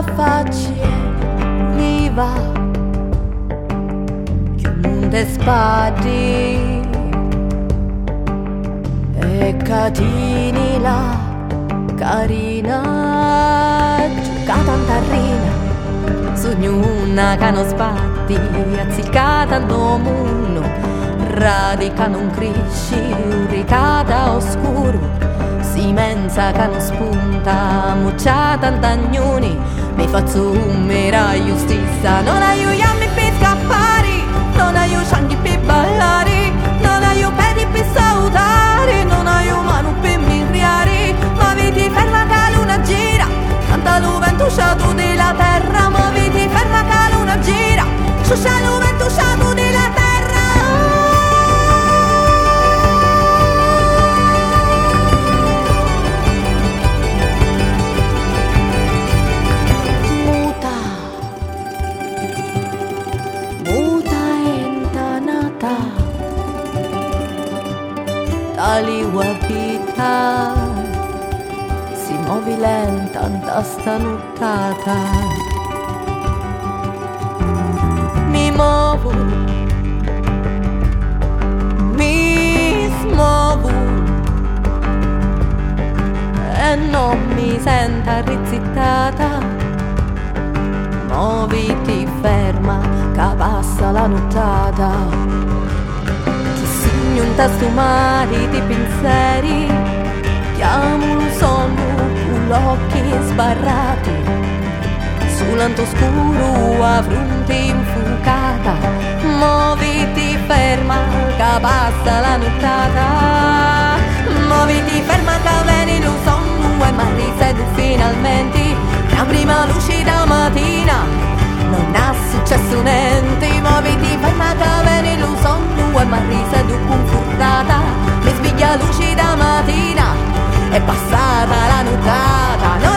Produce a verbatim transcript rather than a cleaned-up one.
la faccia viva che non te spadi e catini la carina giocata in tarrina sognuna che non spatti azziccata in domuno radica non cresci uricata oscuro si mensa che non spunta mucciata in tagnoni mi faccio un meraglio stessa non aiutiami per scappare non aiuto sangue per ballare non aiuto piedi per salutare non aiuto mano per mirriare ma vedi ferma che la luna gira canta lo vento sciato della terra ma vedi ferma che la luna gira sciuscia lo vento sciato della terra tali wapita si muovi lenta da sta nottata mi muovo mi smuovo e non mi sento rizzittata muoviti ferma che passa la nottata un tasto mare di pensieri chiamo un sonno con gli occhi sbarrati sull'anto scuro a fronte infuocata muoviti ferma che passa la nottata muoviti ferma che viene lo sonno e mi risedo finalmente la prima luce da mattina non ha successo niente muoviti ferma che viene lo sonno e mi risedo confortata mi sveglia luce da mattina è passata la nottata no?